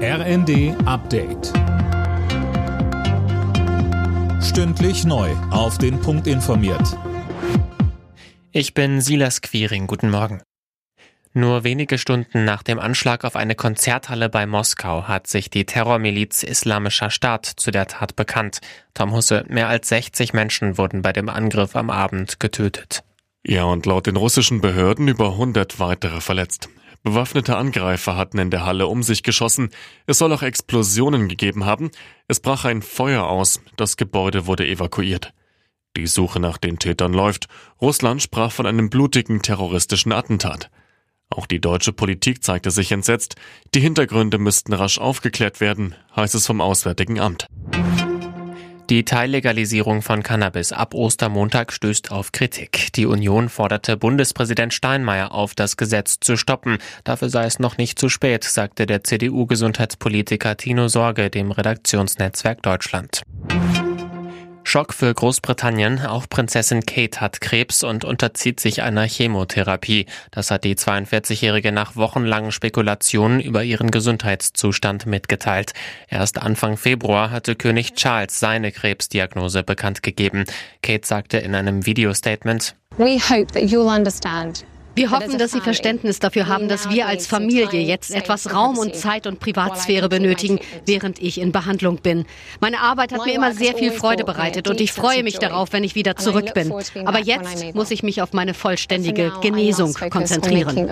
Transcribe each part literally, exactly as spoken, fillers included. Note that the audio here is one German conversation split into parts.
R N D Update. Stündlich neu auf den Punkt informiert. Ich bin Silas Quiring, guten Morgen. Nur wenige Stunden nach dem Anschlag auf eine Konzerthalle bei Moskau hat sich die Terrormiliz Islamischer Staat zu der Tat bekannt. Tom Husse, mehr als sechzig Menschen wurden bei dem Angriff am Abend getötet. Ja, und laut den russischen Behörden über hundert weitere verletzt. Bewaffnete Angreifer hatten in der Halle um sich geschossen. Es soll auch Explosionen gegeben haben. Es brach ein Feuer aus. Das Gebäude wurde evakuiert. Die Suche nach den Tätern läuft. Russland sprach von einem blutigen terroristischen Attentat. Auch die deutsche Politik zeigte sich entsetzt. Die Hintergründe müssten rasch aufgeklärt werden, heißt es vom Auswärtigen Amt. Die Teillegalisierung von Cannabis ab Ostermontag stößt auf Kritik. Die Union forderte Bundespräsident Steinmeier auf, das Gesetz zu stoppen. Dafür sei es noch nicht zu spät, sagte der C D U-Gesundheitspolitiker Tino Sorge dem Redaktionsnetzwerk Deutschland. Schock für Großbritannien. Auch Prinzessin Kate hat Krebs und unterzieht sich einer Chemotherapie. Das hat die zweiundvierzigjährige nach wochenlangen Spekulationen über ihren Gesundheitszustand mitgeteilt. Erst Anfang Februar hatte König Charles seine Krebsdiagnose bekannt gegeben. Kate sagte in einem Videostatement: We hope that you'll understand. Wir hoffen, dass Sie Verständnis dafür haben, dass wir als Familie jetzt etwas Raum und Zeit und Privatsphäre benötigen, während ich in Behandlung bin. Meine Arbeit hat mir immer sehr viel Freude bereitet und ich freue mich darauf, wenn ich wieder zurück bin. Aber jetzt muss ich mich auf meine vollständige Genesung konzentrieren.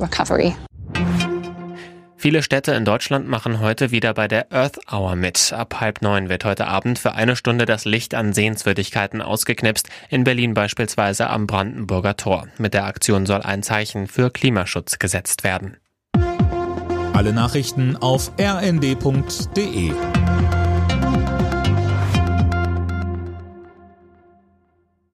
Viele Städte in Deutschland machen heute wieder bei der Earth Hour mit. Ab halb neun wird heute Abend für eine Stunde das Licht an Sehenswürdigkeiten ausgeknipst. In Berlin beispielsweise am Brandenburger Tor. Mit der Aktion soll ein Zeichen für Klimaschutz gesetzt werden. Alle Nachrichten auf r n d punkt d e.